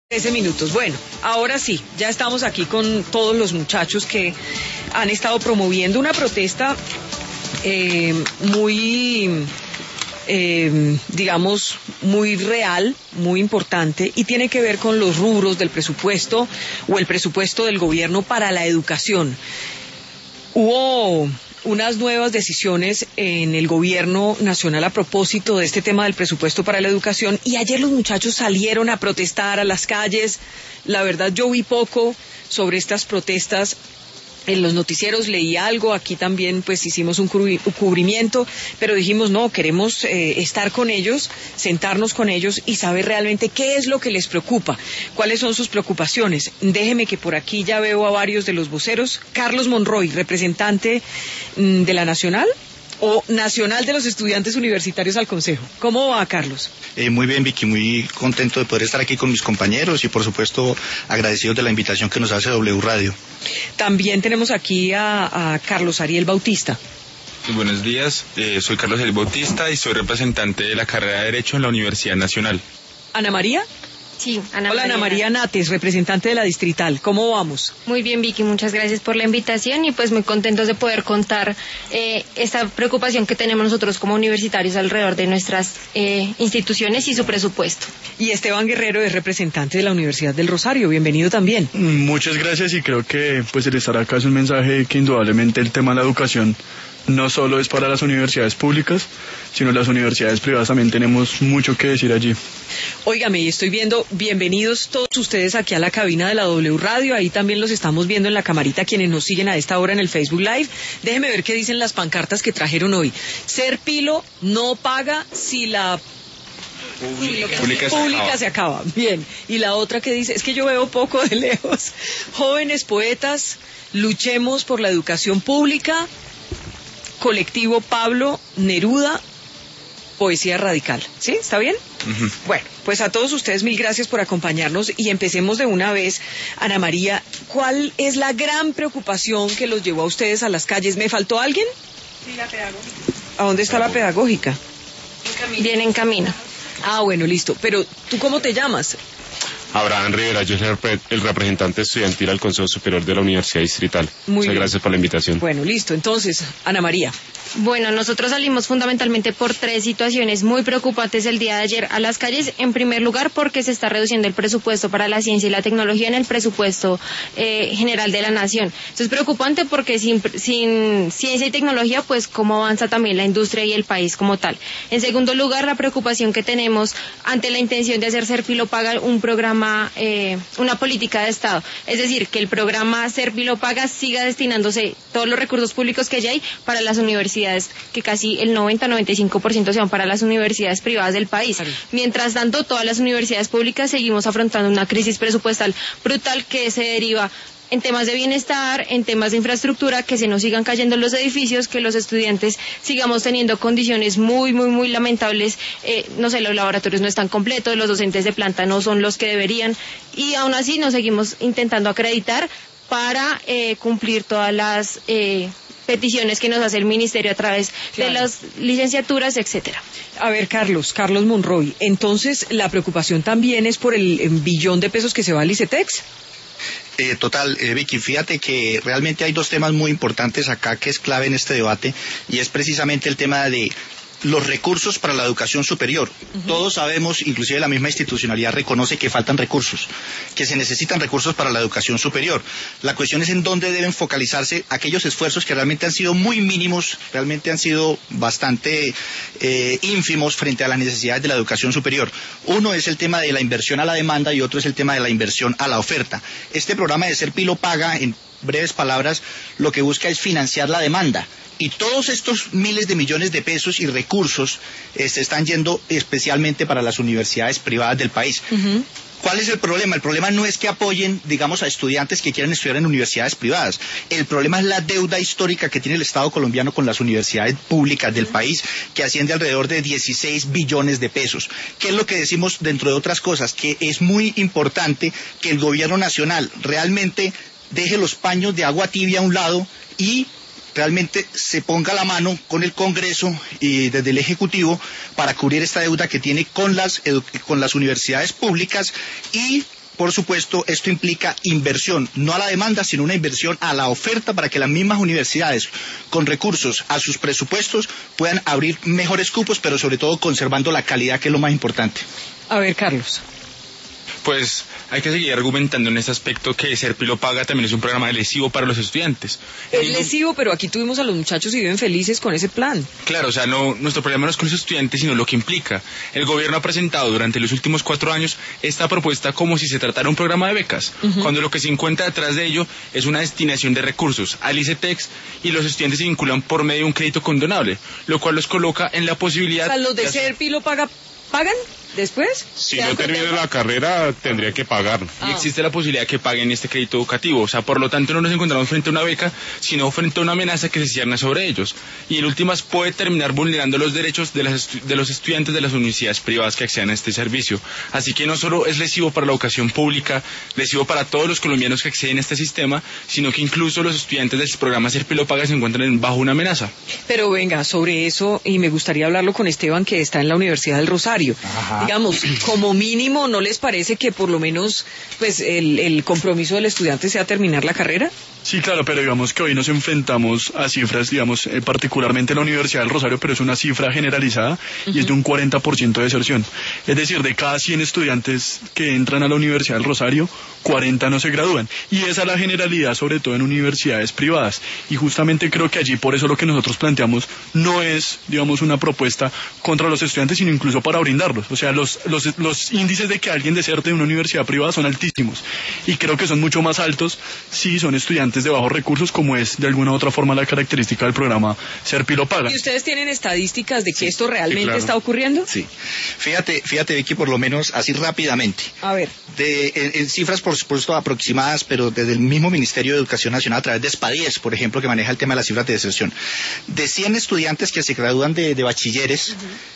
13 minutos. Bueno, ahora sí, ya estamos aquí con todos los muchachos que han estado promoviendo una protesta muy, digamos, muy real, muy importante, y tiene que ver con los rubros del presupuesto o el presupuesto del gobierno para la educación. Hubo unas nuevas decisiones en el gobierno nacional a propósito de este tema del presupuesto para la educación, y ayer los muchachos salieron a protestar a las calles. La verdad, yo vi poco sobre estas protestas. En los noticieros leí algo, aquí también pues hicimos un cubrimiento, pero dijimos no, queremos estar con ellos, sentarnos con ellos y saber realmente qué es lo que les preocupa, cuáles son sus preocupaciones. Déjeme que por aquí ya veo a varios de los voceros. Carlos Monroy, representante de la Nacional o Nacional de los Estudiantes Universitarios al Consejo. ¿Cómo va, Carlos? Muy bien, Vicky, muy contento de poder estar aquí con mis compañeros y por supuesto agradecidos de la invitación que nos hace W Radio. También tenemos aquí a Carlos Ariel Bautista. Buenos días, soy Carlos Ariel Bautista y soy representante de la carrera de Derecho en la Universidad Nacional. ¿Ana María? Sí, Ana Hola, María. Ana María Nates, representante de la Distrital. ¿Cómo vamos? Muy bien, Vicky, muchas gracias por la invitación y pues muy contentos de poder contar esta preocupación que tenemos nosotros como universitarios alrededor de nuestras instituciones y su presupuesto. Y Esteban Guerrero es representante de la Universidad del Rosario. Bienvenido también. Muchas gracias, y creo que pues el estar acá es un mensaje que indudablemente el tema de la educación no solo es para las universidades públicas, sino las universidades privadas también tenemos mucho que decir allí. Óigame, y estoy viendo, bienvenidos todos ustedes aquí a la cabina de la W Radio, ahí también los estamos viendo en la camarita quienes nos siguen a esta hora en el Facebook Live. Déjenme ver qué dicen las pancartas que trajeron hoy. Ser Pilo no paga si la pública se acaba. Bien, y la otra que dice, es que yo veo poco de lejos. Jóvenes poetas, luchemos por la educación pública. Colectivo Pablo Neruda, Poesía Radical. ¿Sí? ¿Está bien? Uh-huh. Bueno, pues a todos ustedes mil gracias por acompañarnos y empecemos de una vez. Ana María, ¿cuál es la gran preocupación que los llevó a ustedes a las calles? ¿Me faltó alguien? Sí, la pedagógica. ¿A dónde está la pedagógica? Viene en camino. Ah, bueno, listo. Pero, ¿tú cómo te llamas? Abraham Rivera, yo soy el representante estudiantil al Consejo Superior de la Universidad Distrital. Muchas gracias por la invitación. Bueno, listo. Entonces, Ana María. Bueno, nosotros salimos fundamentalmente por tres situaciones muy preocupantes el día de ayer a las calles. En primer lugar, porque se está reduciendo el presupuesto para la ciencia y la tecnología en el presupuesto general de la nación. Esto es preocupante porque sin ciencia y tecnología, pues cómo avanza también la industria y el país como tal. En segundo lugar, la preocupación que tenemos ante la intención de hacer Serpilo Paga un programa, una política de Estado. Es decir, que el programa Serpilo Paga siga destinándose todos los recursos públicos que ya hay para las universidades, que casi el 90-95% se van para las universidades privadas del país. Mientras tanto, todas las universidades públicas seguimos afrontando una crisis presupuestal brutal que se deriva en temas de bienestar, en temas de infraestructura, que se nos sigan cayendo los edificios, que los estudiantes sigamos teniendo condiciones muy, muy, muy lamentables. No sé, los laboratorios no están completos, los docentes de planta no son los que deberían, y aún así nos seguimos intentando acreditar para cumplir todas las peticiones que nos hace el ministerio a través de las licenciaturas, etcétera. A ver, Carlos Monroy, entonces la preocupación también es por el billón de pesos que se va al ICETEX. Total, Vicky, fíjate que realmente hay dos temas muy importantes acá que es clave en este debate, y es precisamente el tema de los recursos para la educación superior. Uh-huh. Todos sabemos, inclusive la misma institucionalidad reconoce que faltan recursos, que se necesitan recursos para la educación superior. La cuestión es en dónde deben focalizarse aquellos esfuerzos que realmente han sido muy mínimos, realmente han sido bastante ínfimos frente a las necesidades de la educación superior. Uno es el tema de la inversión a la demanda y otro es el tema de la inversión a la oferta. Este programa de Serpilo Paga, en breves palabras, lo que busca es financiar la demanda. Y todos estos miles de millones de pesos y recursos se están yendo especialmente para las universidades privadas del país. Uh-huh. ¿Cuál es el problema? El problema no es que apoyen, digamos, a estudiantes que quieran estudiar en universidades privadas. El problema es la deuda histórica que tiene el Estado colombiano con las universidades públicas del país, que asciende alrededor de 16 billones de pesos. ¿Qué es lo que decimos dentro de otras cosas? Que es muy importante que el gobierno nacional realmente deje los paños de agua tibia a un lado y realmente se ponga la mano con el Congreso y desde el Ejecutivo para cubrir esta deuda que tiene con las universidades públicas y por supuesto, esto implica inversión, no a la demanda, sino una inversión a la oferta para que las mismas universidades, con recursos a sus presupuestos, puedan abrir mejores cupos, pero sobre todo conservando la calidad, que es lo más importante. A ver, Carlos. Pues hay que seguir argumentando en este aspecto que Serpi lo paga también es un programa lesivo para los estudiantes. Es lesivo, pero aquí tuvimos a los muchachos y viven felices con ese plan. Claro, o sea, nuestro problema no es con los estudiantes, sino lo que implica. El gobierno ha presentado durante los últimos 4 años esta propuesta como si se tratara de un programa de becas, cuando lo que se encuentra detrás de ello es una destinación de recursos al ICETEX, y los estudiantes se vinculan por medio de un crédito condonable, lo cual los coloca en la posibilidad... O sea, los de Serpi lo pagan después. Si no termina la carrera, tendría que pagar. Y existe la posibilidad de que paguen este crédito educativo. O sea, por lo tanto, no nos encontramos frente a una beca, sino frente a una amenaza que se cierne sobre ellos. Y en últimas puede terminar vulnerando los derechos de los estudiantes de las universidades privadas que accedan a este servicio. Así que no solo es lesivo para la educación pública, lesivo para todos los colombianos que acceden a este sistema, sino que incluso los estudiantes del programa Serpi lo paga se encuentran bajo una amenaza. Pero venga, sobre eso, y me gustaría hablarlo con Esteban, que está en la Universidad del Rosario. Ajá. Digamos, como mínimo, ¿no les parece que por lo menos pues el compromiso del estudiante sea terminar la carrera? Sí, claro, pero digamos que hoy nos enfrentamos a cifras, digamos, particularmente en la Universidad del Rosario, pero es una cifra generalizada y es de un 40% de deserción. Es decir, de cada 100 estudiantes que entran a la Universidad del Rosario, 40 no se gradúan. Y esa es la generalidad, sobre todo en universidades privadas. Y justamente creo que allí, por eso lo que nosotros planteamos no es, digamos, una propuesta contra los estudiantes, sino incluso para brindarlos. O sea, los índices de que alguien deserte de una universidad privada son altísimos. Y creo que son mucho más altos si son estudiantes de bajos recursos, como es de alguna u otra forma la característica del programa Serpi lo paga. ¿Y ustedes tienen estadísticas de que esto realmente está ocurriendo? Sí. Fíjate, Vicky, por lo menos así rápidamente. A ver. En cifras, por supuesto, aproximadas, pero desde el mismo Ministerio de Educación Nacional, a través de SPADIES, por ejemplo, que maneja el tema de las cifras de deserción. De 100 estudiantes que se gradúan de bachilleres,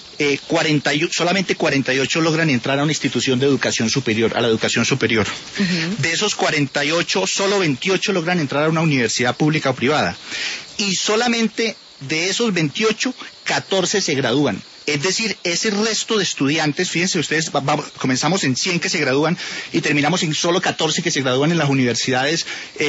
solamente 48 logran entrar a una institución de educación superior, a la educación superior. De esos 48, solo 28 logran entrar a una universidad pública o privada. Y solamente de esos 28, 14 se gradúan. Es decir, ese resto de estudiantes, fíjense ustedes, comenzamos en 100 que se gradúan y terminamos en solo 14 que se gradúan en las universidades.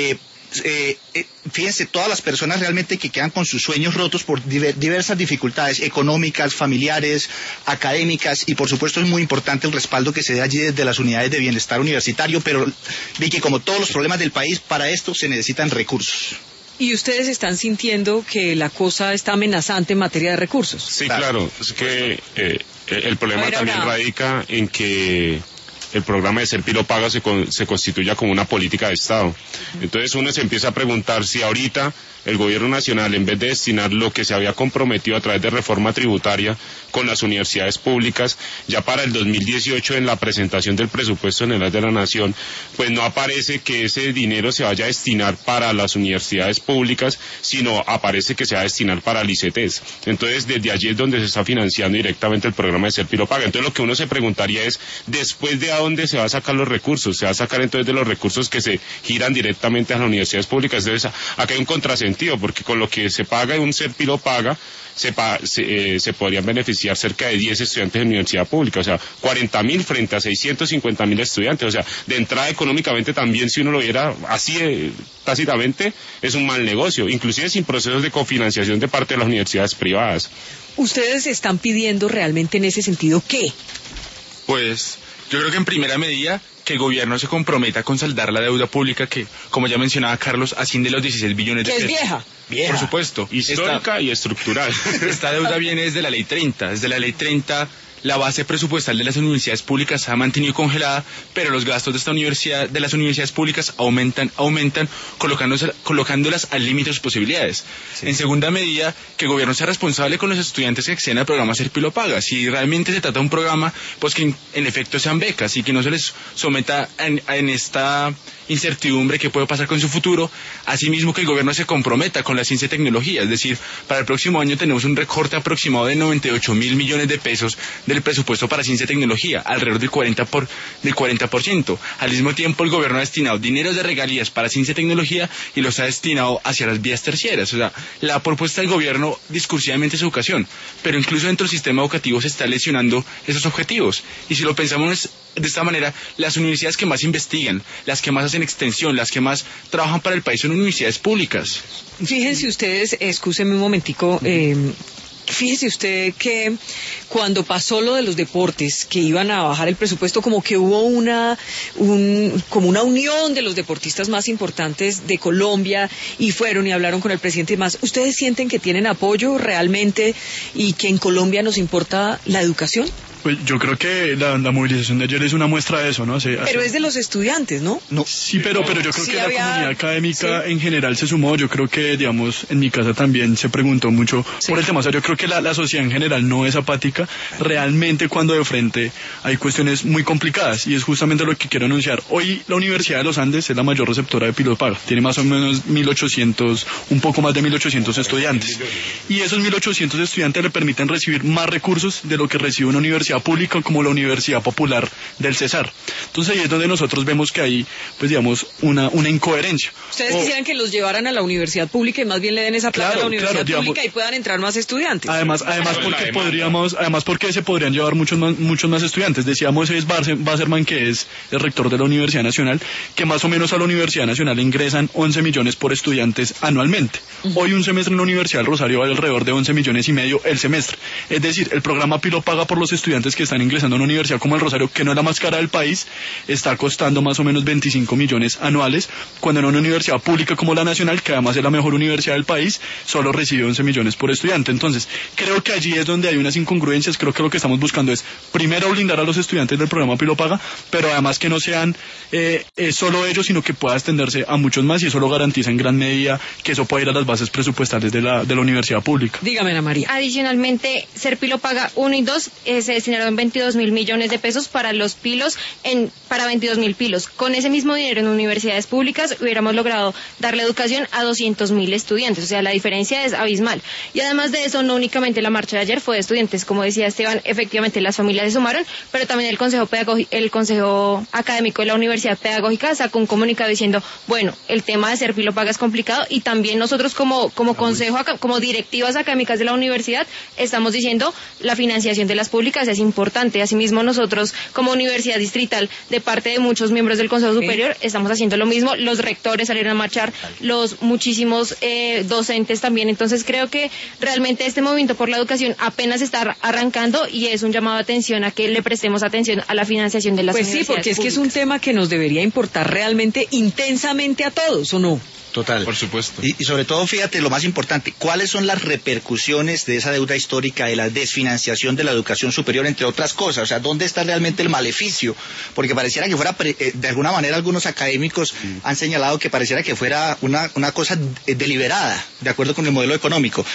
Fíjense, todas las personas realmente que quedan con sus sueños rotos por diversas dificultades económicas, familiares, académicas, y por supuesto es muy importante el respaldo que se da allí desde las unidades de bienestar universitario, pero vi que como todos los problemas del país, para esto se necesitan recursos. ¿Y ustedes están sintiendo que la cosa está amenazante en materia de recursos? Sí, claro. Es que el problema también radica en que el programa de Serpi lo paga se constituya como una política de Estado. Entonces uno se empieza a preguntar si ahorita el gobierno nacional, en vez de destinar lo que se había comprometido a través de reforma tributaria con las universidades públicas, ya para el 2018 en la presentación del presupuesto general de la Nación, pues no aparece que ese dinero se vaya a destinar para las universidades públicas, sino aparece que se va a destinar para el ICETEX. Entonces desde allí es donde se está financiando directamente el programa de Serpi lo paga. Entonces lo que uno se preguntaría es, ¿después de a dónde se va a sacar los recursos? ¿Se va a sacar entonces de los recursos que se giran directamente a las universidades públicas? Entonces acá hay un contrasentido, porque con lo que se paga un Serpi lo paga, se podrían beneficiar cerca de 10 estudiantes de universidad pública, o sea, 40.000 frente a 650.000 estudiantes. O sea, de entrada económicamente también, si uno lo viera así tácitamente, es un mal negocio, inclusive sin procesos de cofinanciación de parte de las universidades privadas. ¿Ustedes están pidiendo realmente en ese sentido qué? Pues yo creo que en primera medida que el gobierno se comprometa con saldar la deuda pública que, como ya mencionaba Carlos, asciende a los 16 billones de pesos. ¿Que es vieja? Vieja. Por supuesto. Histórica y estructural. Esta deuda viene desde la Ley 30. Desde la Ley 30 la base presupuestal de las universidades públicas se ha mantenido congelada, pero los gastos de las universidades públicas aumentan, colocándolas al límite de sus posibilidades. Sí. En segunda medida, que el gobierno sea responsable con los estudiantes que acceden al programa Serpi lo paga. Si realmente se trata de un programa, pues que en efecto sean becas y que no se les someta en esta incertidumbre que puede pasar con su futuro. Asimismo, que el gobierno se comprometa con la ciencia y tecnología, es decir, para el próximo año tenemos un recorte aproximado de 98.000 millones de pesos de del presupuesto para ciencia y tecnología, alrededor del 40%. Al mismo tiempo, el gobierno ha destinado dinero de regalías para ciencia y tecnología y los ha destinado hacia las vías terciarias. O sea, la propuesta del gobierno discursivamente es educación, pero incluso dentro del sistema educativo se está lesionando esos objetivos. Y si lo pensamos de esta manera, las universidades que más investigan, las que más hacen extensión, las que más trabajan para el país son universidades públicas. Fíjense ustedes, excúsenme un momentico, fíjese usted que cuando pasó lo de los deportes, que iban a bajar el presupuesto, como que hubo como una unión de los deportistas más importantes de Colombia y fueron y hablaron con el presidente y más. ¿Ustedes sienten que tienen apoyo realmente y que en Colombia nos importa la educación? Pues yo creo que la movilización de ayer es una muestra de eso, ¿no? Pero es de los estudiantes, ¿no? No. Sí, pero yo creo que la comunidad académica sí, en general se sumó. Yo creo que, digamos, en mi casa también se preguntó mucho por el tema. O sea, yo creo que la sociedad en general no es apática. Realmente cuando de frente hay cuestiones muy complicadas y es justamente lo que quiero anunciar. Hoy la Universidad de los Andes es la mayor receptora de Piloto Paga. Tiene más o menos 1.800, un poco más de 1.800 estudiantes. Y esos 1.800 estudiantes le permiten recibir más recursos de lo que recibe una universidad pública como la Universidad Popular del Cesar. Entonces ahí es donde nosotros vemos que hay, pues digamos, una incoherencia. ¿Ustedes quisieran que los llevaran a la universidad pública y más bien le den esa plata a la universidad pública y puedan entrar más estudiantes? Además porque se podrían llevar muchos más estudiantes. Decía Moisés Basserman, que es el rector de la Universidad Nacional, que más o menos a la Universidad Nacional ingresan 11 millones por estudiantes anualmente. Hoy un semestre en la Universidad del Rosario vale alrededor de 11 millones y medio el semestre. Es decir, el programa Pilo Paga por los estudiantes que están ingresando a una universidad como el Rosario, que no es la más cara del país, está costando más o menos 25 millones anuales, cuando en una universidad pública como la Nacional, que además es la mejor universidad del país, solo recibe 11 millones por estudiante. Entonces, creo que allí es donde hay unas incongruencias. Creo que lo que estamos buscando es, primero, blindar a los estudiantes del programa Pilo Paga, pero además que no sean solo ellos, sino que pueda extenderse a muchos más, y eso lo garantiza en gran medida que eso pueda ir a las bases presupuestales de la universidad pública. Dígame, Ana María. Adicionalmente, Ser Pilo Paga 1 y 2 se destinaron 22.000 millones de pesos para los pilos, para 22.000 pilos. Con ese mismo dinero en universidades públicas hubiéramos logrado darle educación a 200.000 estudiantes, o sea, la diferencia es abismal. Y además de eso, no únicamente la marcha de ayer fue de estudiantes, como decía Esteban, efectivamente las familias se sumaron, pero también el Consejo Académico de la Universidad Pedagógica sacó un comunicado diciendo, bueno, el tema de Ser Pilo Paga es complicado, y también nosotros como consejo, como directivas académicas de la universidad, estamos diciendo la financiación de las públicas es importante. Asimismo, nosotros como universidad distrital, de parte de muchos miembros del Consejo Superior, estamos haciendo lo mismo. Los rectores salieron a marchar, los muchísimos docentes también. Entonces creo que realmente este movimiento por la educación apenas está arrancando, y es un llamado de atención a que le prestemos atención a la financiación de las universidades Pues sí, porque es públicas. que es un tema que nos debería importar realmente intensamente a todos, ¿o no? Total. Por supuesto. Y sobre todo, fíjate, lo más importante, ¿cuáles son las repercusiones de esa deuda histórica, de la desfinanciación de la educación superior, entre otras cosas? O sea, ¿dónde está realmente el maleficio? Porque pareciera que fuera, de alguna manera, algunos académicos han señalado que pareciera que fuera una cosa deliberada, de acuerdo con el modelo económico.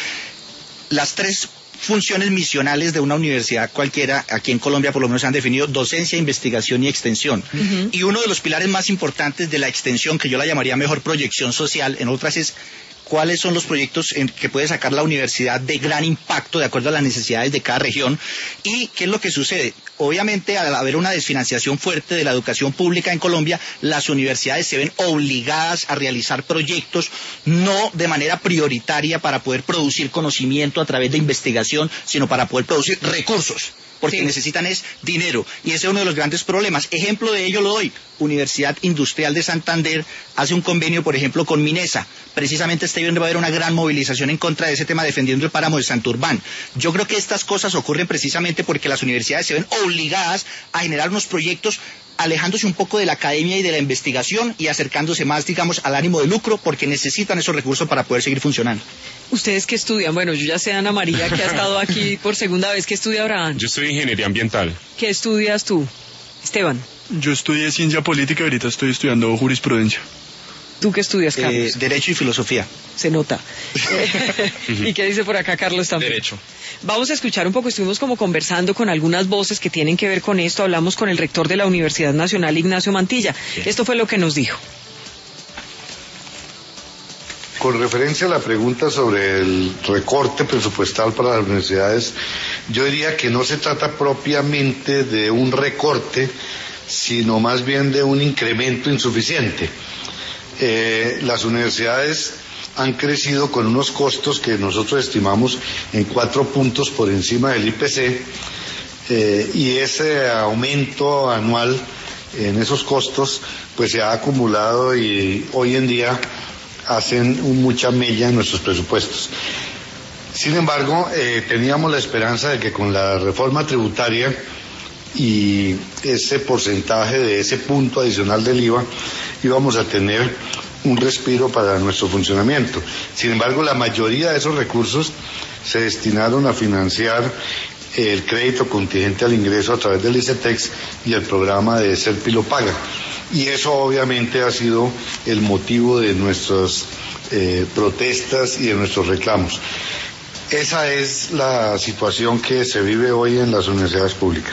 Las tres funciones misionales de una universidad cualquiera, aquí en Colombia por lo menos se han definido: docencia, investigación y extensión. Y uno de los pilares más importantes de la extensión, que yo la llamaría mejor proyección social, en otras es cuáles son los proyectos que puede sacar la universidad de gran impacto de acuerdo a las necesidades de cada región. ¿Y qué es lo que sucede? Obviamente, al haber una desfinanciación fuerte de la educación pública en Colombia, las universidades se ven obligadas a realizar proyectos no de manera prioritaria para poder producir conocimiento a través de investigación, sino para poder producir recursos, porque necesitan es dinero, y ese es uno de los grandes problemas. Ejemplo de ello lo doy: Universidad Industrial de Santander hace un convenio, por ejemplo, con Minesa. Precisamente este año va a haber una gran movilización en contra de ese tema, defendiendo el páramo de Santurbán. Yo creo que estas cosas ocurren precisamente porque las universidades se ven obligadas a generar unos proyectos alejándose un poco de la academia y de la investigación y acercándose más, digamos, al ánimo de lucro, porque necesitan esos recursos para poder seguir funcionando. ¿Ustedes qué estudian? Bueno, yo ya sé, Ana María, que ha estado aquí por segunda vez. ¿Qué estudia Abraham? Yo estudio ingeniería ambiental. ¿Qué estudias tú, Esteban? Yo estudié ciencia política y ahorita estoy estudiando jurisprudencia. ¿Tú qué estudias, Carlos? Derecho y filosofía. Se nota. ¿Y qué dice por acá Carlos también? Derecho. Vamos a escuchar un poco, estuvimos como conversando con algunas voces que tienen que ver con esto. Hablamos con el rector de la Universidad Nacional, Ignacio Mantilla. Esto fue lo que nos dijo. Con referencia a la pregunta sobre el recorte presupuestal para las universidades, yo diría que no se trata propiamente de un recorte, sino más bien de un incremento insuficiente. Las universidades han crecido con unos costos que nosotros estimamos en 4 puntos por encima del IPC, y ese aumento anual en esos costos pues se ha acumulado y hoy en día hacen mucha mella en nuestros presupuestos. Sin embargo, teníamos la esperanza de que con la reforma tributaria y ese porcentaje de ese punto adicional del IVA íbamos a tener un respiro para nuestro funcionamiento. Sin embargo, la mayoría de esos recursos se destinaron a financiar el crédito contingente al ingreso a través del ICETEX y el programa de Serpi lo paga. Y eso obviamente ha sido el motivo de nuestras protestas y de nuestros reclamos. Esa es la situación que se vive hoy en las universidades públicas.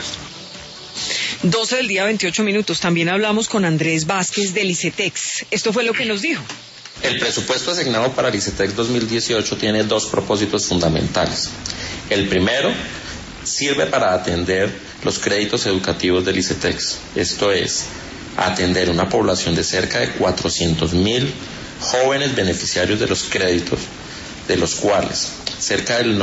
12 del día, 28 minutos. También hablamos con Andrés Vázquez del ICETEX. Esto fue lo que nos dijo. El presupuesto asignado para el ICETEX 2018 tiene 2 propósitos fundamentales. El primero sirve para atender los créditos educativos del ICETEX. Esto es, atender una población de cerca de 400.000 jóvenes beneficiarios de los créditos, de los cuales cerca del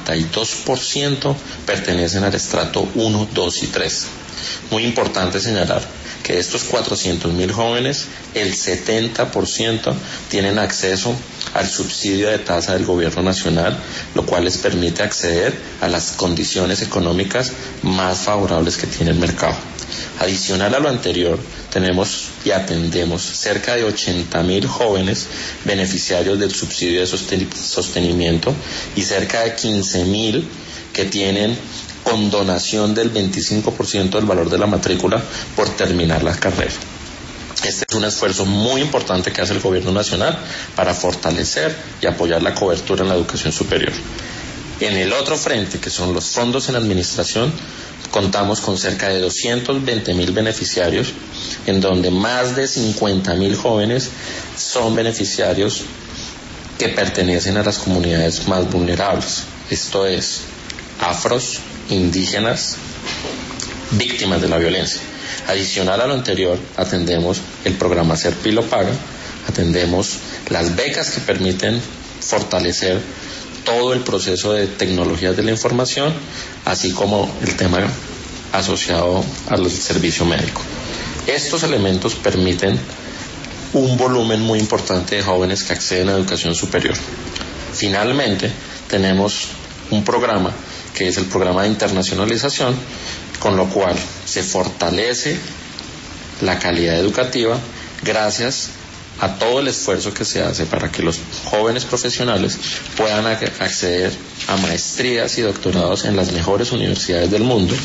92% pertenecen al estrato 1, 2 y 3. Muy importante señalar que de estos 400.000 jóvenes, el 70% tienen acceso al subsidio de tasa del gobierno nacional, lo cual les permite acceder a las condiciones económicas más favorables que tiene el mercado. Adicional a lo anterior, tenemos y atendemos cerca de 80.000 jóvenes beneficiarios del subsidio de sostenimiento y cerca de 15.000 que tienen condonación del 25% del valor de la matrícula por terminar la carrera. Este es un esfuerzo muy importante que hace el gobierno nacional para fortalecer y apoyar la cobertura en la educación superior. En el otro frente, que son los fondos en administración, contamos con cerca de 220.000 beneficiarios, en donde más de 50.000 jóvenes son beneficiarios que pertenecen a las comunidades más vulnerables. Esto es, afros, indígenas, víctimas de la violencia. Adicional a lo anterior, atendemos el programa Serpi lo paga, atendemos las becas que permiten fortalecer todo el proceso de tecnologías de la información, así como el tema asociado al servicio médico. Estos elementos permiten un volumen muy importante de jóvenes que acceden a educación superior. Finalmente, tenemos un programa que es el programa de internacionalización, con lo cual se fortalece la calidad educativa gracias a todo el esfuerzo que se hace para que los jóvenes profesionales puedan acceder a maestrías y doctorados en las mejores universidades del mundo,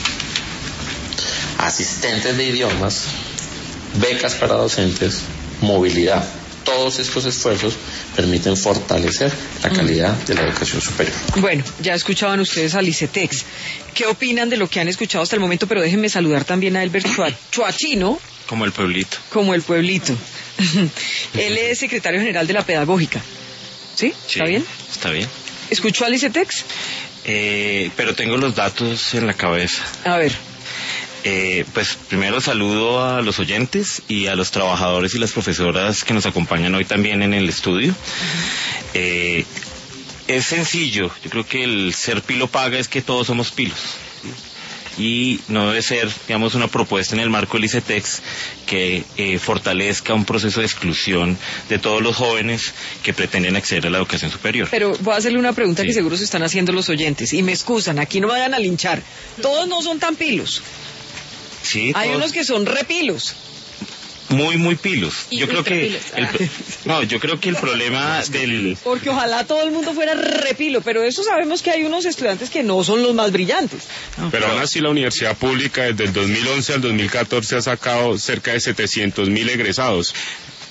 asistentes de idiomas, becas para docentes, movilidad. Todos estos esfuerzos permiten fortalecer la calidad de la educación superior. Bueno, ya escuchaban ustedes al ICETEX. ¿Qué opinan de lo que han escuchado hasta el momento? Pero déjenme saludar también a Elbert Chuachino. Como el pueblito. Como el pueblito. Él es secretario general de la Pedagógica. ¿Sí? ¿Está bien? Está bien. ¿Escuchó al ICETEX? Pero tengo los datos en la cabeza. A ver. Pues primero saludo a los oyentes y a los trabajadores y las profesoras que nos acompañan hoy también en el estudio. Es sencillo, yo creo que el ser pilo paga es que todos somos pilos. Y no debe ser, digamos, una propuesta en el marco del ICETEX que fortalezca un proceso de exclusión de todos los jóvenes que pretenden acceder a la educación superior. Pero voy a hacerle una pregunta que seguro se están haciendo los oyentes, y me excusan, aquí no vayan a linchar. Todos no son tan pilos. Sí, hay unos que son repilos. Muy pilos. Yo creo que yo creo que el problema del... Porque ojalá todo el mundo fuera repilo, pero eso sabemos que hay unos estudiantes que no son los más brillantes. Pero aún así la universidad pública desde el 2011 al 2014 ha sacado cerca de 700.000 egresados.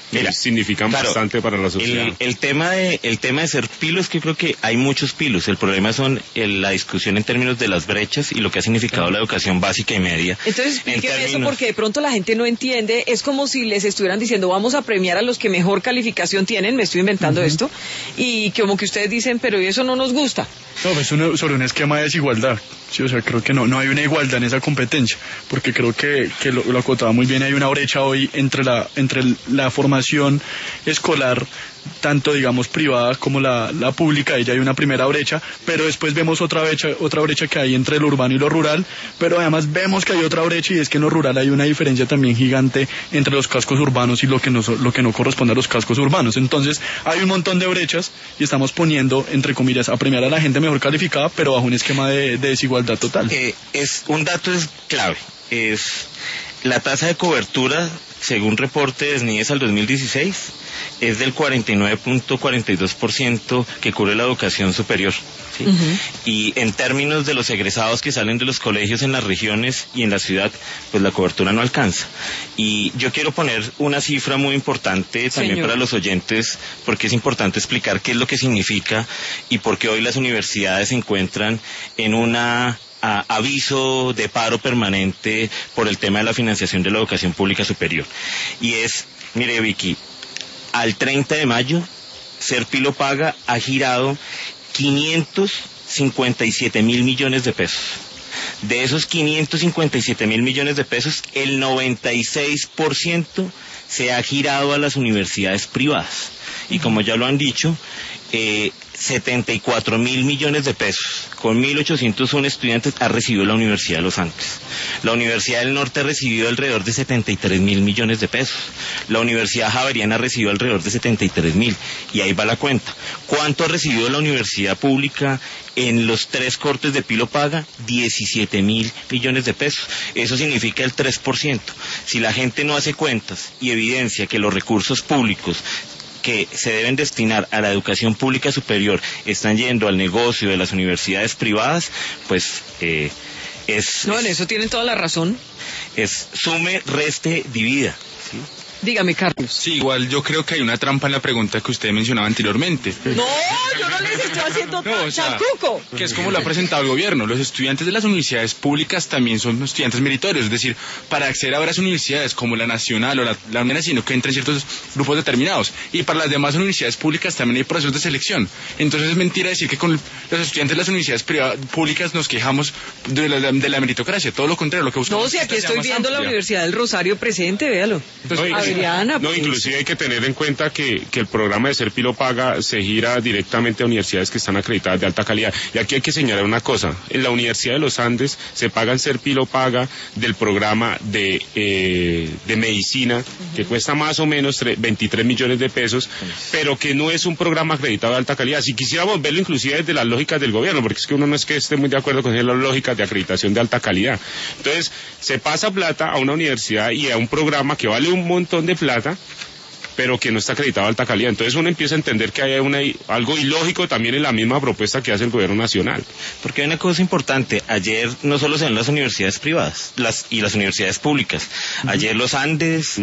Mira, significan bastante para la sociedad. El tema de ser pilo es que creo que hay muchos pilos. El problema son la discusión en términos de las brechas y lo que ha significado la educación básica y media. Entonces explíqueme eso, porque de pronto la gente no entiende. Es como si les estuvieran diciendo vamos a premiar a los que mejor calificación tienen, me estoy inventando esto, y como que ustedes dicen, pero eso no nos gusta. No, es sobre un esquema de desigualdad. Sí, o sea, creo que no hay una igualdad en esa competencia, porque creo que lo acotaba muy bien. Hay una brecha hoy entre la formación escolar, tanto digamos privada como la pública. Ella hay una primera brecha, pero después vemos otra brecha que hay entre lo urbano y lo rural, pero además vemos que hay otra brecha, y es que en lo rural hay una diferencia también gigante entre los cascos urbanos y lo que no corresponde a los cascos urbanos. Entonces hay un montón de brechas y estamos poniendo, entre comillas, a premiar a la gente mejor calificada, pero bajo un esquema de desigualdad total. Un dato es clave, es la tasa de cobertura, según reporte de SNIES al 2016, es del 49.42% que cubre la educación superior, ¿sí? Y en términos de los egresados que salen de los colegios en las regiones y en la ciudad, pues la cobertura no alcanza. Y yo quiero poner una cifra muy importante también para los oyentes, porque es importante explicar qué es lo que significa y por qué hoy las universidades se encuentran en una aviso de paro permanente por el tema de la financiación de la educación pública superior. Y es, mire Vicky, al 30 de mayo, Ser Pilo Paga ha girado 557 mil millones de pesos. De esos 557 mil millones de pesos, el 96% se ha girado a las universidades privadas. Y como ya lo han dicho, 74 mil millones de pesos, con 1.801 estudiantes, ha recibido la Universidad de los Andes. La Universidad del Norte ha recibido alrededor de 73 mil millones de pesos. La Universidad Javeriana ha recibido alrededor de 73 mil. Y ahí va la cuenta. ¿Cuánto ha recibido la universidad pública en los 3 cortes de Pilo Paga? 17 mil millones de pesos. Eso significa el 3%. Si la gente no hace cuentas y evidencia que los recursos públicos que se deben destinar a la educación pública superior están yendo al negocio de las universidades privadas, pues en eso tienen toda la razón. Es sume, reste, divida, ¿sí? Dígame, Carlos. Sí, igual yo creo que hay una trampa en la pregunta que usted mencionaba anteriormente. No, yo no les estoy haciendo chancuco. Que es como lo ha presentado el gobierno. Los estudiantes de las universidades públicas también son estudiantes meritorios. Es decir, para acceder a varias universidades como la nacional o la UNED, sino que entran ciertos grupos determinados. Y para las demás universidades públicas también hay procesos de selección. Entonces es mentira decir que con los estudiantes de las universidades públicas nos quejamos de la meritocracia. Todo lo contrario, lo que buscamos. No, si aquí estoy viendo la Universidad del Rosario presente, véalo. Entonces, inclusive hay que tener en cuenta que el programa de Ser Pilo Paga se gira directamente a universidades que están acreditadas de alta calidad. Y aquí hay que señalar una cosa: en la Universidad de los Andes se paga el Ser Pilo Paga del programa de medicina, que cuesta más o menos 23 millones de pesos, pero que no es un programa acreditado de alta calidad. Si quisiéramos verlo inclusive desde las lógicas del gobierno, porque es que uno no es que esté muy de acuerdo con las lógicas de acreditación de alta calidad. Entonces, se pasa plata a una universidad y a un programa que vale un montón de plata, pero que no está acreditado a alta calidad. Entonces uno empieza a entender que hay algo ilógico también en la misma propuesta que hace el gobierno nacional. Porque hay una cosa importante: ayer no solo se ven las universidades privadas y las universidades públicas. Ayer los Andes,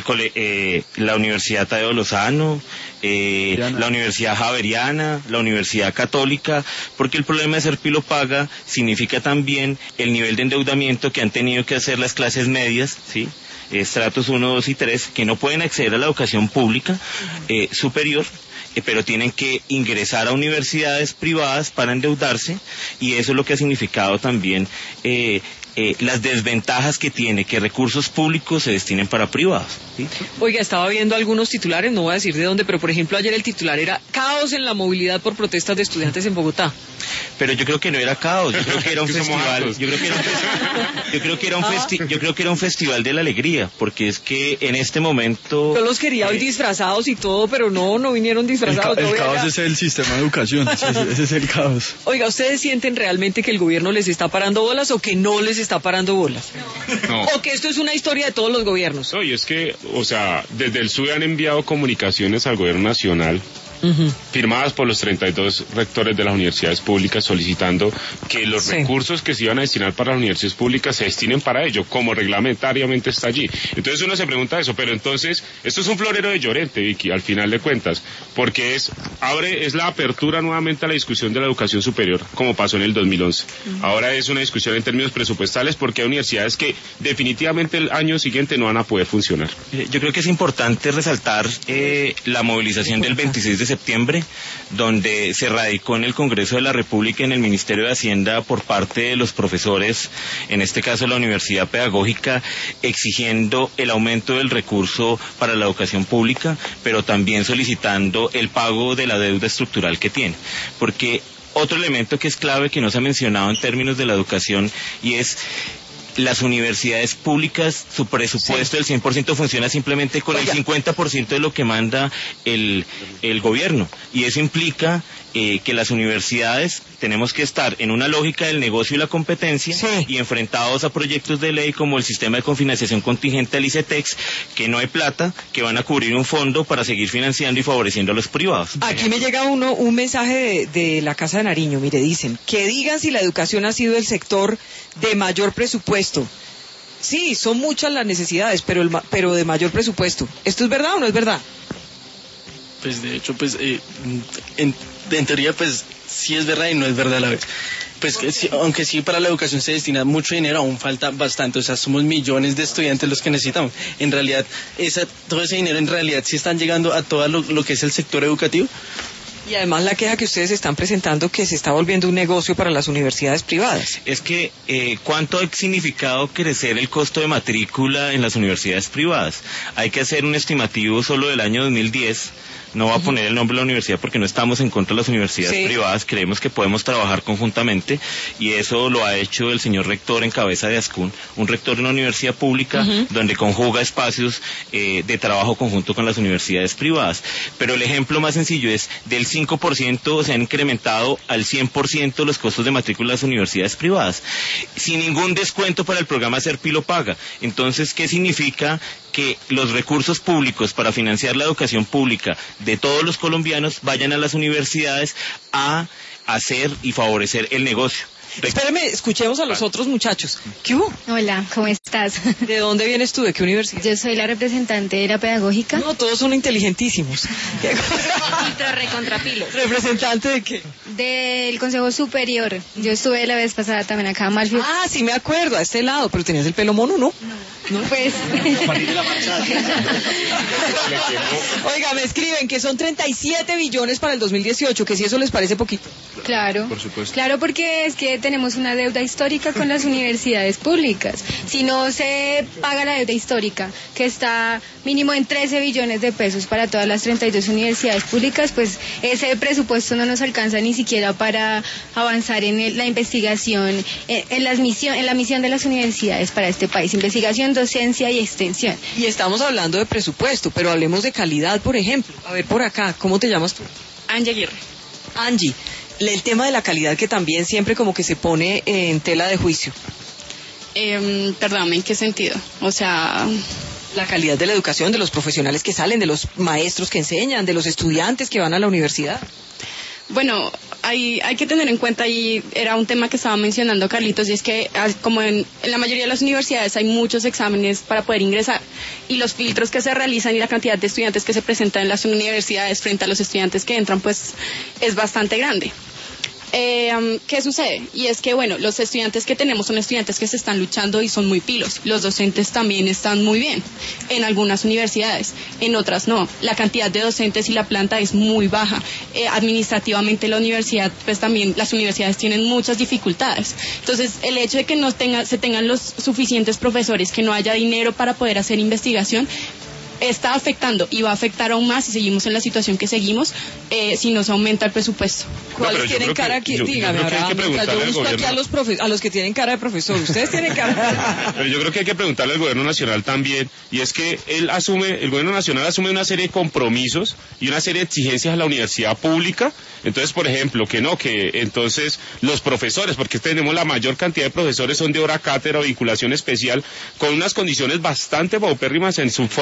la Universidad Tadeo Lozano, la Universidad Javeriana, la Universidad Católica, porque el problema de Ser Pilo Paga significa también el nivel de endeudamiento que han tenido que hacer las clases medias, ¿sí? Estratos 1, 2 y 3, que no pueden acceder a la educación pública superior, pero tienen que ingresar a universidades privadas para endeudarse, y eso es lo que ha significado también las desventajas que tiene que recursos públicos se destinen para privados, ¿sí? Oiga, estaba viendo algunos titulares, no voy a decir de dónde, pero por ejemplo ayer el titular era caos en la movilidad por protestas de estudiantes en Bogotá. Pero yo creo que no era caos, yo creo que era un festival, yo creo que era un festival de la alegría, porque es que en este momento... Yo los quería hoy disfrazados y todo, pero no vinieron disfrazados. El caos es el sistema de educación, ese es el caos. Oiga, ¿ustedes sienten realmente que el gobierno les está parando bolas o que no les está parando bolas? No. ¿O que esto es una historia de todos los gobiernos? No, y es que, desde el SUE han enviado comunicaciones al gobierno nacional firmadas por los 32 rectores de las universidades públicas solicitando que los recursos que se iban a destinar para las universidades públicas se destinen para ello, como reglamentariamente está allí. Entonces uno se pregunta eso, pero entonces, esto es un florero de Llorente, Vicky, al final de cuentas, porque es la apertura nuevamente a la discusión de la educación superior, como pasó en el 2011. Ahora es una discusión en términos presupuestales porque hay universidades que definitivamente el año siguiente no van a poder funcionar. Yo creo que es importante resaltar la movilización del 26 de septiembre, donde se radicó en el Congreso de la República y en el Ministerio de Hacienda por parte de los profesores, en este caso la Universidad Pedagógica, exigiendo el aumento del recurso para la educación pública, pero también solicitando el pago de la deuda estructural que tiene. Porque otro elemento que es clave, que no se ha mencionado en términos de la educación, y es las universidades públicas, su presupuesto del 100% funciona simplemente con el 50% de lo que manda el gobierno, y eso implica que las universidades tenemos que estar en una lógica del negocio y la competencia y enfrentados a proyectos de ley como el sistema de cofinanciación contingente al ICETEX, que no hay plata, que van a cubrir un fondo para seguir financiando y favoreciendo a los privados. Aquí me llega un mensaje de la Casa de Nariño, mire, dicen, que digan si la educación ha sido el sector de mayor presupuesto. Sí, son muchas las necesidades, pero de mayor presupuesto. ¿Esto es verdad o no es verdad? Pues de hecho, pues en teoría, pues sí es verdad y no es verdad a la vez. Pues aunque sí para la educación se destina mucho dinero, aún falta bastante, o sea, somos millones de estudiantes los que necesitamos. En realidad, todo ese dinero en realidad sí están llegando a todo lo que es el sector educativo. Y además la queja que ustedes están presentando, que se está volviendo un negocio para las universidades privadas. Es que, ¿cuánto ha significado crecer el costo de matrícula en las universidades privadas? Hay que hacer un estimativo solo del año 2010. No voy a poner el nombre de la universidad porque no estamos en contra de las universidades privadas, creemos que podemos trabajar conjuntamente, y eso lo ha hecho el señor rector en cabeza de ASCUN, un rector de una universidad pública donde conjuga espacios de trabajo conjunto con las universidades privadas. Pero el ejemplo más sencillo es, del 5% se han incrementado al 100% los costos de matrícula de las universidades privadas, sin ningún descuento para el programa Serpi lo paga. Entonces, ¿qué significa? Que los recursos públicos para financiar la educación pública de todos los colombianos vayan a las universidades a hacer y favorecer el negocio. Espérame, escuchemos a los otros muchachos. ¿Qué hubo? Hola, ¿cómo estás? ¿De dónde vienes tú? ¿De qué universidad? Yo soy la representante de la pedagógica. No, todos son inteligentísimos. Recontrapilo. ¿Representante de qué? Del Consejo Superior. Yo estuve la vez pasada también acá en Malfield. Ah, sí me acuerdo, a este lado, pero tenías el pelo mono, ¿no? No, pues... Oiga, me escriben que son 37 billones para el 2018, que si eso les parece poquito. Claro, por supuesto. Claro, porque es que tenemos una deuda histórica con las universidades públicas. Si no se paga la deuda histórica, que está mínimo en 13 billones de pesos para todas las 32 universidades públicas, pues ese presupuesto no nos alcanza ni siquiera para avanzar en la investigación, en la misión de las universidades para este país, investigación, docencia y extensión. Y estamos hablando de presupuesto, pero hablemos de calidad, por ejemplo. A ver, por acá, ¿cómo te llamas tú? Angie Aguirre. Angie, el tema de la calidad que también siempre como que se pone en tela de juicio. Perdóname, ¿en qué sentido? O sea... La calidad de la educación, de los profesionales que salen, de los maestros que enseñan, de los estudiantes que van a la universidad. Bueno, hay que tener en cuenta, y era un tema que estaba mencionando Carlitos, y es que como en la mayoría de las universidades hay muchos exámenes para poder ingresar, y los filtros que se realizan y la cantidad de estudiantes que se presentan en las universidades frente a los estudiantes que entran, pues es bastante grande. ¿Qué sucede? Y es que, bueno, los estudiantes que tenemos son estudiantes que se están luchando y son muy pilos. Los docentes también están muy bien en algunas universidades, en otras no. La cantidad de docentes y la planta es muy baja. Administrativamente la universidad, pues también las universidades tienen muchas dificultades. Entonces, el hecho de que no se tengan los suficientes profesores, que no haya dinero para poder hacer investigación, está afectando y va a afectar aún más si seguimos en la situación que seguimos, si no se aumenta el presupuesto. ¿Cuáles tienen cara aquí? Dígame, ahora, yo busco aquí a los que tienen cara de profesor. Ustedes tienen cara. Pero yo creo que hay que preguntarle al gobierno nacional también, y es que el gobierno nacional asume una serie de compromisos y una serie de exigencias a la universidad pública. Entonces, por ejemplo, que entonces los profesores, porque tenemos la mayor cantidad de profesores son de hora cátedra o vinculación especial, con unas condiciones bastante paupérrimas en su forma de contratar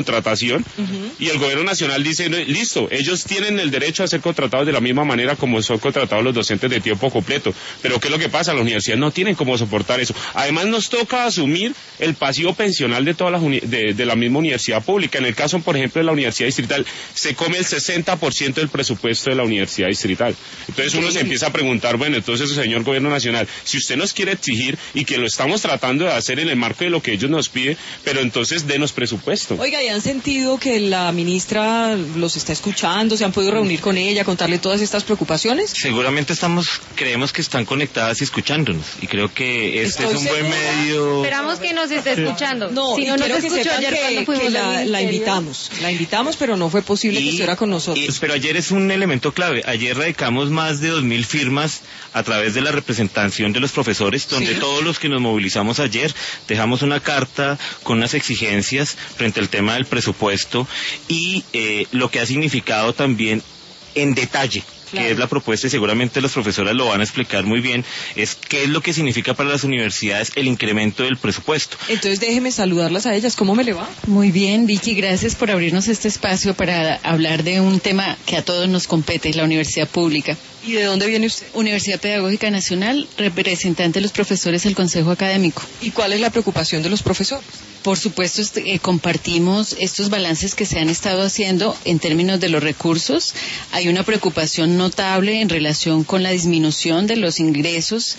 contratación, y el gobierno nacional dice, listo, ellos tienen el derecho a ser contratados de la misma manera como son contratados los docentes de tiempo completo. Pero ¿qué es lo que pasa? Las universidades no tienen cómo soportar eso. Además nos toca asumir el pasivo pensional de todas de la misma universidad pública. En el caso, por ejemplo, de la Universidad Distrital, se come el 60% del presupuesto de la Universidad Distrital. Entonces uno se empieza a preguntar, bueno, entonces, señor gobierno nacional, si usted nos quiere exigir, y que lo estamos tratando de hacer en el marco de lo que ellos nos piden, pero entonces denos presupuesto. Oiga, ¿y han sentido que la ministra los está escuchando? ¿Se han podido reunir con ella, contarle todas estas preocupaciones? Seguramente creemos que están conectadas y escuchándonos, y creo que este es un buen medio. Esperamos que nos esté escuchando. No, si no nos escuchó ayer cuando fuimos la invitamos, pero no fue posible que estuviera con nosotros. Pero ayer es un elemento clave. Ayer radicamos más de 2.000 firmas a través de la representación de los profesores, donde todos los que nos movilizamos ayer dejamos una carta con unas exigencias frente al tema del presupuesto y lo que ha significado también en detalle, que es la propuesta, y seguramente los profesores lo van a explicar muy bien, es qué es lo que significa para las universidades el incremento del presupuesto. Entonces déjeme saludarlas a ellas. ¿Cómo me le va? Muy bien, Vicky, gracias por abrirnos este espacio para hablar de un tema que a todos nos compete, la universidad pública. ¿Y de dónde viene usted? Universidad Pedagógica Nacional, representante de los profesores del Consejo Académico. ¿Y cuál es la preocupación de los profesores? Por supuesto, compartimos estos balances que se han estado haciendo en términos de los recursos. Hay una preocupación notable en relación con la disminución de los ingresos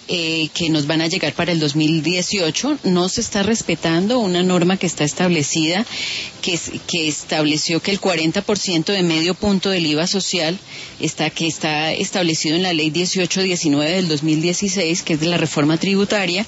que nos van a llegar para el 2018. No se está respetando una norma que está establecida, que estableció que el 40% de medio punto del IVA social que está establecido en la ley 1819 del 2016, que es de la reforma tributaria,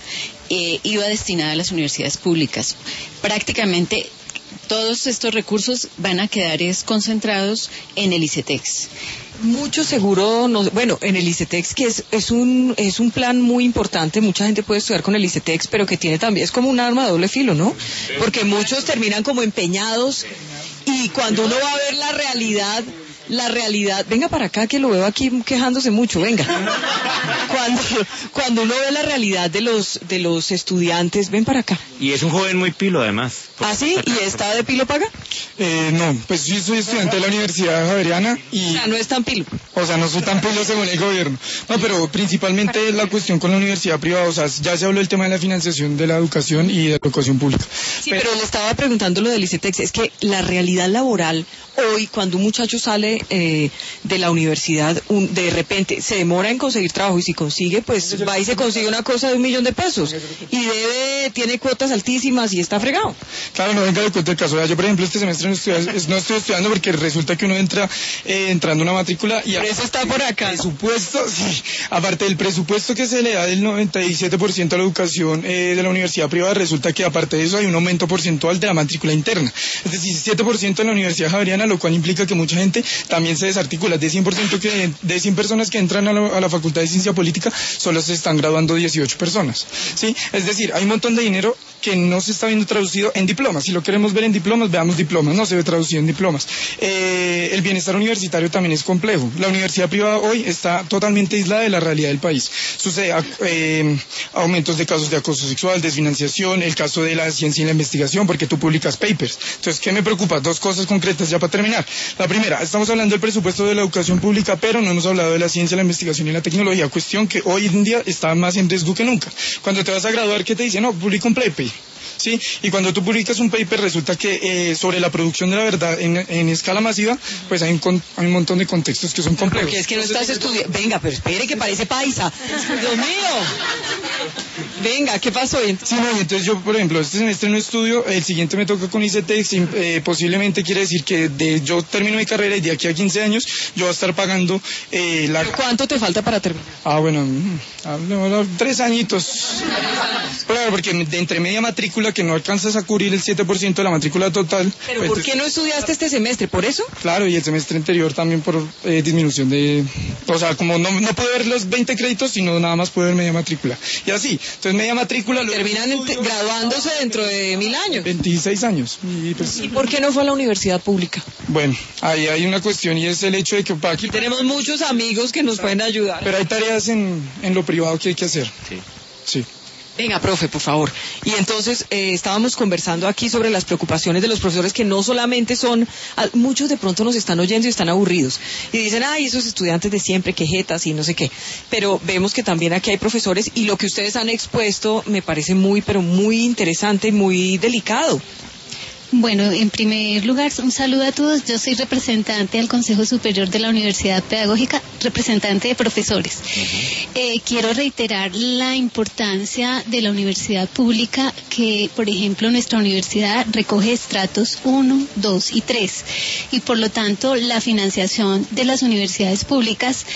iba destinada a las universidades públicas. Prácticamente todos estos recursos van a quedar concentrados en el ICETEX. Mucho seguro, en el ICETEX, que es un plan muy importante. Mucha gente puede estudiar con el ICETEX, pero que tiene también, es como un arma de doble filo, ¿no? Porque muchos terminan como empeñados, y cuando uno va a ver la realidad, venga para acá que lo veo aquí quejándose mucho, venga. Cuando uno ve la realidad de los estudiantes, ven para acá. Y es un joven muy pilo, además. ¿Ah, sí? ¿Y está de pilo paga? No, pues yo soy estudiante de la Universidad Javeriana y... O sea, no es tan pilo. O sea, no soy tan pilo según el gobierno. No, pero principalmente la cuestión con la universidad privada, o sea, ya se habló del tema de la financiación de la educación y de la educación pública. Sí, pero le estaba preguntando lo del ICETEX, es que la realidad laboral hoy, cuando un muchacho sale de la universidad, de repente se demora en conseguir trabajo, y si consigue, pues va y se consigue una cosa de $1.000.000 y tiene cuotas altísimas y está fregado. Claro, no venga de cuenta el caso. Yo, por ejemplo, este semestre no estoy estudiando porque resulta que uno entra entrando a una matrícula y... Por eso está por acá. Presupuesto, sí. Aparte del presupuesto que se le da del 97% a la educación de la universidad privada, resulta que aparte de eso hay un aumento porcentual de la matrícula interna. Es decir, 7% en la Universidad Javeriana, lo cual implica que mucha gente también se desarticula. De 100 personas que entran a la Facultad de Ciencia Política, solo se están graduando 18 personas. ¿Sí? Es decir, hay un montón de dinero que no se está viendo traducido en diplomas. Si lo queremos ver en diplomas, veamos diplomas, no se ve traducido en diplomas. El bienestar universitario también es complejo. La universidad privada hoy está totalmente aislada de la realidad del país. Sucede aumentos de casos de acoso sexual, desfinanciación, el caso de la ciencia y la investigación, porque tú publicas papers. Entonces, ¿qué me preocupa? Dos cosas concretas ya para terminar. La primera, estamos hablando del presupuesto de la educación pública, pero no hemos hablado de la ciencia, la investigación y la tecnología, cuestión que hoy en día está más en riesgo que nunca. Cuando te vas a graduar, ¿qué te dicen? No, publica un paper. ¿Sí? Y cuando tú publicas un paper, resulta que sobre la producción de la verdad en escala masiva, pues hay un montón de contextos que son complejos. Porque es que no estás estudiando. Venga, pero espere, que parece paisa. Dios mío. Venga, ¿qué pasó? Sí, no, y entonces yo, por ejemplo, este semestre no estudio, el siguiente me toca con ICETEX, posiblemente quiere decir que yo termino mi carrera y de aquí a 15 años yo voy a estar pagando ¿Cuánto te falta para terminar? Bueno, 3 añitos. Claro, porque de entre media matrícula que no alcanzas a cubrir el 7% de la matrícula total. ¿Pero pues, por qué no estudiaste este semestre? ¿Por eso? Claro, y el semestre anterior también por disminución de... O sea, como no pude ver los 20 créditos, sino nada más pude ver media matrícula. Y así, entonces media matrícula... Terminan graduándose dentro de 1000 años. 26 años. ¿Y por qué no fue a la universidad pública? Bueno, ahí hay una cuestión y es el hecho de que... Aquí tenemos muchos amigos que nos pueden ayudar. Pero hay tareas en lo privado que hay que hacer. Sí. Sí. Venga, profe, por favor. Y entonces estábamos conversando aquí sobre las preocupaciones de los profesores, que no solamente son, muchos de pronto nos están oyendo y están aburridos y dicen, ay, esos estudiantes de siempre, quejetas y no sé qué, pero vemos que también aquí hay profesores, y lo que ustedes han expuesto me parece muy, pero muy interesante y muy delicado. Bueno, en primer lugar, un saludo a todos. Yo soy representante del Consejo Superior de la Universidad Pedagógica, representante de profesores. Quiero reiterar la importancia de la universidad pública, que, por ejemplo, nuestra universidad recoge estratos 1, 2 y 3, y por lo tanto la financiación de las universidades públicas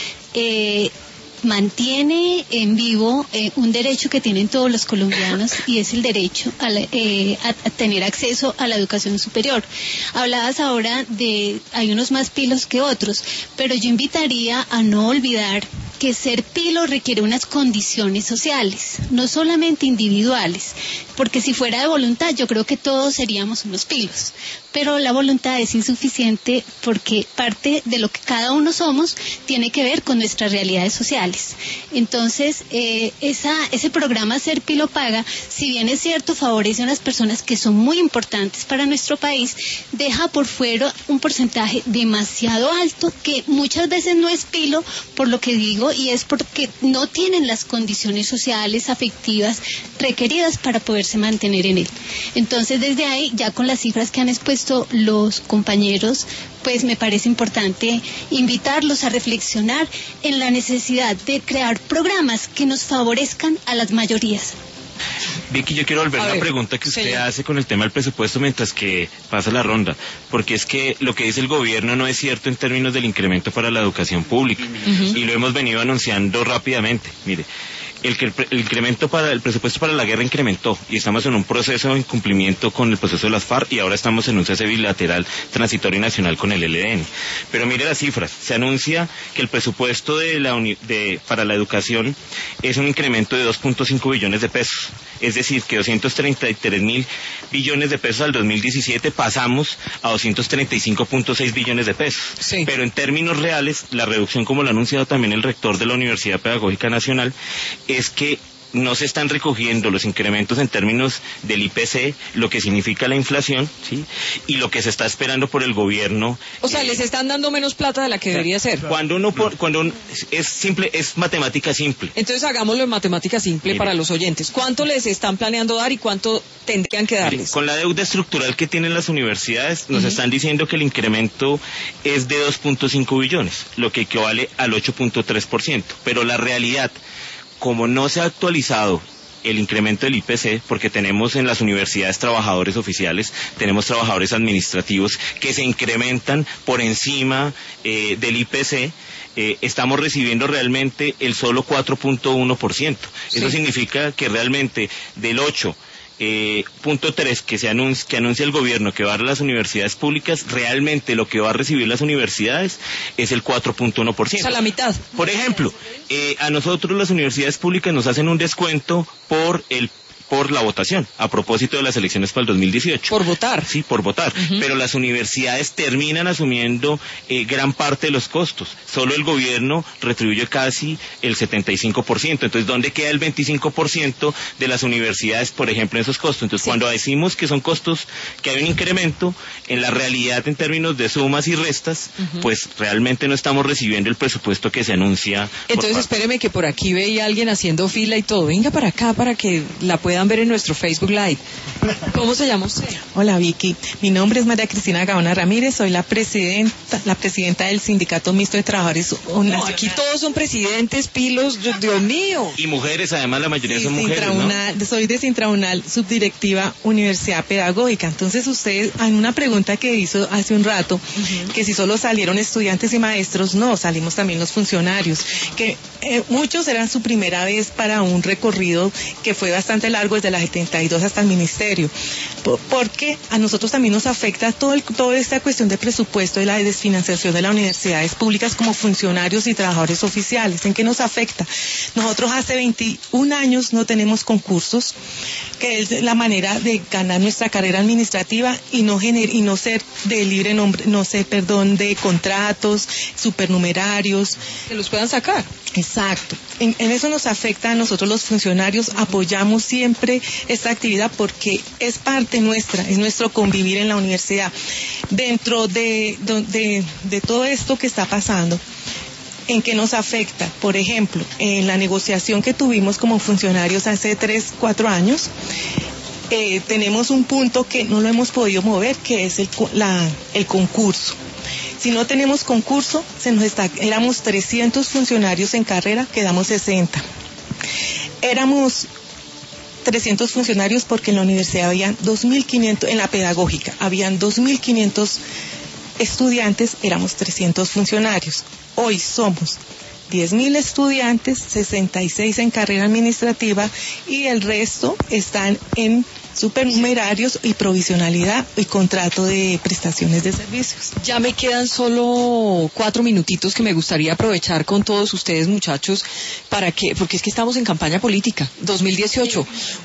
mantiene en vivo un derecho que tienen todos los colombianos, y es el derecho a tener acceso a la educación superior. Hablabas ahora de hay unos más pilos que otros, pero yo invitaría a no olvidar que ser pilo requiere unas condiciones sociales, no solamente individuales, porque si fuera de voluntad yo creo que todos seríamos unos pilos, pero la voluntad es insuficiente porque parte de lo que cada uno somos tiene que ver con nuestras realidades sociales. Entonces, ese programa Ser Pilo Paga, si bien es cierto, favorece a unas personas que son muy importantes para nuestro país, deja por fuera un porcentaje demasiado alto que muchas veces no es pilo, por lo que digo, y es porque no tienen las condiciones sociales, afectivas requeridas para poderse mantener en él. Entonces, desde ahí, ya con las cifras que han expuesto los compañeros, pues me parece importante invitarlos a reflexionar en la necesidad de crear programas que nos favorezcan a las mayorías. Vicky, yo quiero volver a la pregunta que usted hace con el tema del presupuesto mientras que pasa la ronda, porque es que lo que dice el gobierno no es cierto en términos del incremento para la educación pública, y lo hemos venido anunciando rápidamente. Mire, el incremento para el presupuesto para la guerra incrementó, y estamos en un proceso de incumplimiento con el proceso de las FARC, y ahora estamos en un cese bilateral transitorio nacional con el ELN. Pero mire las cifras, se anuncia que el presupuesto para la educación es un incremento de 2.5 billones de pesos, es decir, que 233.000 billones de pesos al 2017 pasamos a 235.6 billones de pesos. Sí. Pero en términos reales, la reducción, como lo ha anunciado también el rector de la Universidad Pedagógica Nacional, es que no se están recogiendo los incrementos en términos del IPC, lo que significa la inflación, ¿sí? Y lo que se está esperando por el gobierno. O sea, les están dando menos plata de la que debería ser. Cuando es simple, es matemática simple. Entonces hagámoslo en matemática simple para los oyentes. ¿Cuánto les están planeando dar y cuánto tendrían que darles? Con la deuda estructural que tienen las universidades, nos están diciendo que el incremento es de 2.5 billones, lo que equivale al 8.3%. Pero la realidad, como no se ha actualizado el incremento del IPC, porque tenemos en las universidades trabajadores oficiales, tenemos trabajadores administrativos que se incrementan por encima del IPC, estamos recibiendo realmente el solo 4.1%. Sí. Eso significa que realmente del 8.3 que anuncia el gobierno que va a dar a las universidades públicas, realmente lo que va a recibir las universidades es el 4.1%. O sea, la mitad. Por ejemplo, a nosotros las universidades públicas nos hacen un descuento por la votación, a propósito de las elecciones para el 2018. Por votar. Sí, por votar. Pero las universidades terminan asumiendo gran parte de los costos. Solo el gobierno retribuye casi el 75%. Entonces, ¿dónde queda el 25% de las universidades, por ejemplo, en esos costos? Entonces, cuando decimos que son costos, que hay un incremento, en la realidad, en términos de sumas y restas, pues realmente no estamos recibiendo el presupuesto que se anuncia. Entonces, espéreme que por aquí veía a alguien haciendo fila y todo. Venga para acá para que la puedan ver en nuestro Facebook Live. ¿Cómo se llama usted? Hola, Vicky. Mi nombre es María Cristina Gaona Ramírez, soy la presidenta del Sindicato Mixto de Trabajadores. No, aquí todos son presidentes, pilos, Dios mío. Y mujeres, además la mayoría son mujeres, ¿no? Soy de Sintraunal, subdirectiva Universidad Pedagógica. Entonces usted, en una pregunta que hizo hace un rato, que si solo salieron estudiantes y maestros, no, salimos también los funcionarios, que muchos eran su primera vez para un recorrido que fue bastante largo, cargo, desde la 72 hasta el ministerio, porque a nosotros también nos afecta toda esta cuestión de presupuesto y la desfinanciación de las universidades públicas como funcionarios y trabajadores oficiales. ¿En qué nos afecta? Nosotros hace 21 años no tenemos concursos, que es la manera de ganar nuestra carrera administrativa y no ser de libre nombre, de contratos supernumerarios. Que los puedan sacar. Exacto. En eso nos afecta a nosotros los funcionarios, apoyamos siempre esta actividad porque es parte nuestra, es nuestro convivir en la universidad. Dentro de todo esto que está pasando, ¿en qué nos afecta? Por ejemplo, en la negociación que tuvimos como funcionarios hace 3-4 años, tenemos un punto que no lo hemos podido mover, que es el concurso. Si no tenemos concurso, éramos 300 funcionarios en carrera, quedamos 60. Éramos 300 funcionarios porque en la universidad habían 2.500, en la pedagógica, habían 2.500 estudiantes, éramos 300 funcionarios. Hoy somos 10.000 estudiantes, 66 en carrera administrativa y el resto están en supernumerarios y provisionalidad y contrato de prestaciones de servicios. Ya me quedan solo 4 minutitos que me gustaría aprovechar con todos ustedes, muchachos, porque es que estamos en campaña política, 2018.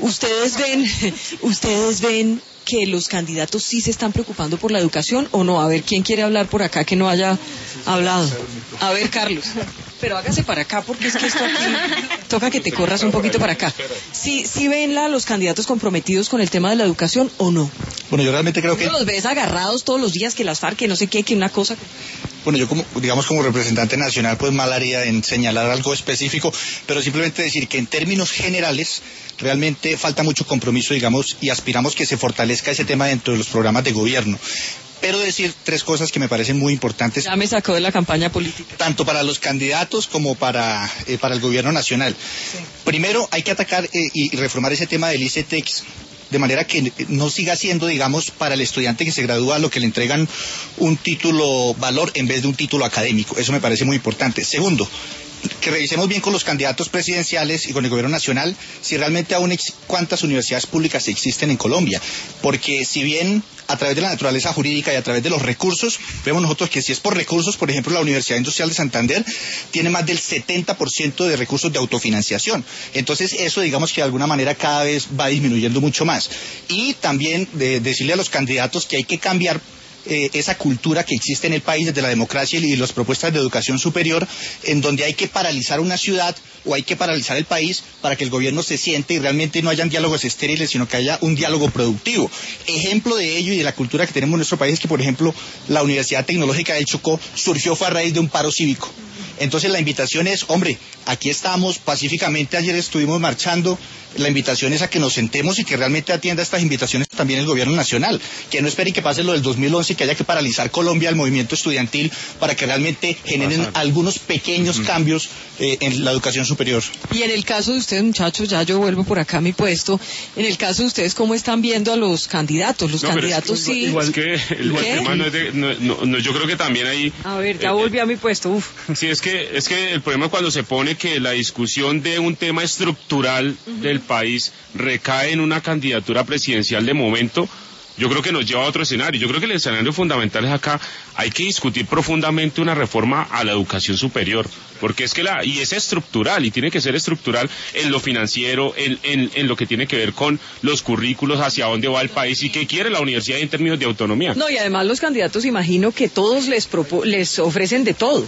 Ustedes ven que los candidatos sí se están preocupando por la educación o no. A ver, ¿quién quiere hablar por acá que no haya hablado? A ver, Carlos. Pero hágase para acá porque es que esto aquí toca que te corras un poquito para acá. ¿Sí ven los candidatos comprometidos con el tema de la educación o no? Bueno, yo realmente creo que... ¿No los ves agarrados todos los días que las FARC, que no sé qué, que una cosa... Bueno, yo como representante nacional, pues mal haría en señalar algo específico, pero simplemente decir que en términos generales realmente falta mucho compromiso, digamos, y aspiramos que se fortalezca ese tema dentro de los programas de gobierno. Pero decir 3 cosas que me parecen muy importantes. Ya me sacó de la campaña política. Tanto para los candidatos como para el gobierno nacional. Sí. Primero, hay que atacar y reformar ese tema del ICETEX, de manera que no siga siendo, digamos, para el estudiante que se gradúa lo que le entregan un título valor en vez de un título académico. Eso me parece muy importante. Segundo, que revisemos bien con los candidatos presidenciales y con el gobierno nacional si realmente aún cuántas universidades públicas existen en Colombia, porque si bien a través de la naturaleza jurídica y a través de los recursos, vemos nosotros que si es por recursos, por ejemplo, la Universidad Industrial de Santander tiene más del 70% de recursos de autofinanciación. Entonces eso, digamos que de alguna manera cada vez va disminuyendo mucho más. Y también decirle a los candidatos que hay que cambiar esa cultura que existe en el país desde la democracia y las propuestas de educación superior, en donde hay que paralizar una ciudad o hay que paralizar el país para que el gobierno se siente y realmente no hayan diálogos estériles, sino que haya un diálogo productivo. Ejemplo de ello y de la cultura que tenemos en nuestro país es que, por ejemplo, la Universidad Tecnológica del Chocó surgió fue a raíz de un paro cívico. Entonces la invitación es, hombre, aquí estamos pacíficamente, ayer estuvimos marchando, la invitación es a que nos sentemos y que realmente atienda estas invitaciones también el gobierno nacional, que no espere que pase lo del 2011, que haya que paralizar Colombia, el movimiento estudiantil, para que realmente generen algunos pequeños cambios en la educación superior. Y en el caso de ustedes, muchachos, ya yo vuelvo por acá a mi puesto, en el caso de ustedes, ¿cómo están viendo a los candidatos? Los candidatos sí... Igual que el tema no es de... yo creo que también hay... A ver, ya volví a mi puesto, uf. Sí, es que el problema cuando se pone que la discusión de un tema estructural del país recae en una candidatura presidencial de momento, yo creo que nos lleva a otro escenario. Yo creo que el escenario fundamental es acá, hay que discutir profundamente una reforma a la educación superior, porque es que y es estructural, y tiene que ser estructural en lo financiero, en lo que tiene que ver con los currículos, hacia dónde va el país y qué quiere la universidad en términos de autonomía. No, y además los candidatos, imagino que todos les ofrecen de todo.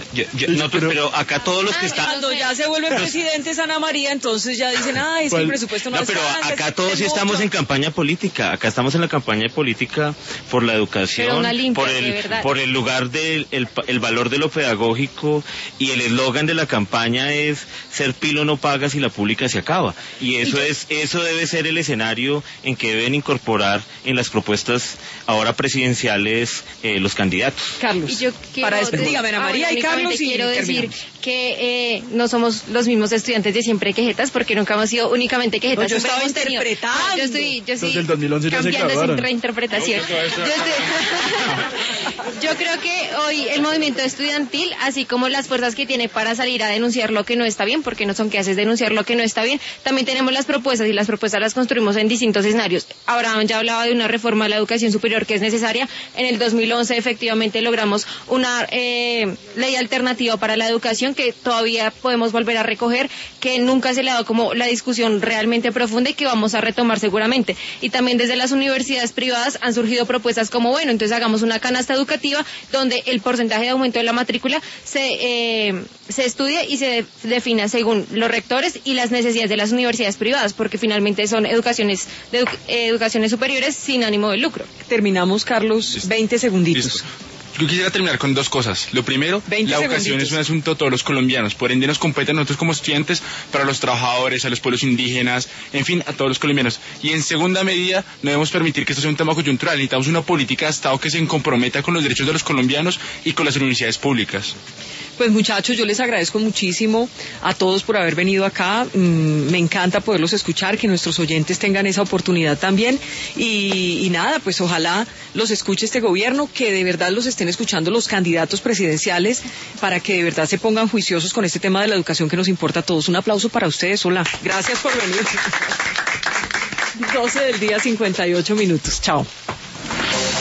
Pero acá todos los que están... Cuando ya se vuelve presidente Ana María, entonces ya dicen, es que el presupuesto no pero acá todos sí estamos en campaña política, acá estamos en la campaña política por la educación, por el lugar el valor de lo pedagógico, y el eslogan de la campaña es ser pilo no pagas y la pública se acaba, y eso debe ser el escenario en que deben incorporar en las propuestas ahora presidenciales los candidatos. Carlos, dígame, Ana María y Carlos, y quiero decir que no somos los mismos estudiantes de siempre quejetas, porque nunca hemos sido únicamente quejetas. Yo estaba interpretando. Yo estoy del 2011 ya se cambiando esa graduaron. reinterpretación. Yo Yo creo que hoy el movimiento estudiantil, así como las fuerzas que tiene para salir a denunciar lo que no está bien, porque no son que haces denunciar lo que no está bien, también tenemos las propuestas y las propuestas las construimos en distintos escenarios. Abraham ya hablaba de una reforma de la educación superior que es necesaria. En el 2011 efectivamente logramos una ley alternativa para la educación que todavía podemos volver a recoger, que nunca se le ha dado como la discusión realmente profunda y que vamos a retomar seguramente. Y también desde las universidades privadas han surgido propuestas como, bueno, entonces hagamos una canasta educativa donde el porcentaje de aumento de la matrícula se estudie y se defina según los rectores y las necesidades de las universidades privadas, porque finalmente son educaciones superiores sin ánimo de lucro. Terminamos, Carlos, 20 segunditos. Listo. Yo quisiera terminar con dos cosas. Lo primero, la educación es un asunto de todos los colombianos, por ende nos compete a nosotros como estudiantes, para los trabajadores, a los pueblos indígenas, en fin, a todos los colombianos. Y en segunda medida, no debemos permitir que esto sea un tema coyuntural, necesitamos una política de Estado que se comprometa con los derechos de los colombianos y con las universidades públicas. Pues muchachos, yo les agradezco muchísimo a todos por haber venido acá. Me encanta poderlos escuchar, que nuestros oyentes tengan esa oportunidad también. Y nada, pues ojalá los escuche este gobierno, que de verdad los estén escuchando los candidatos presidenciales, para que de verdad se pongan juiciosos con este tema de la educación que nos importa a todos. Un aplauso para ustedes. Hola, gracias por venir. 12 del día, 58 minutos. Chao.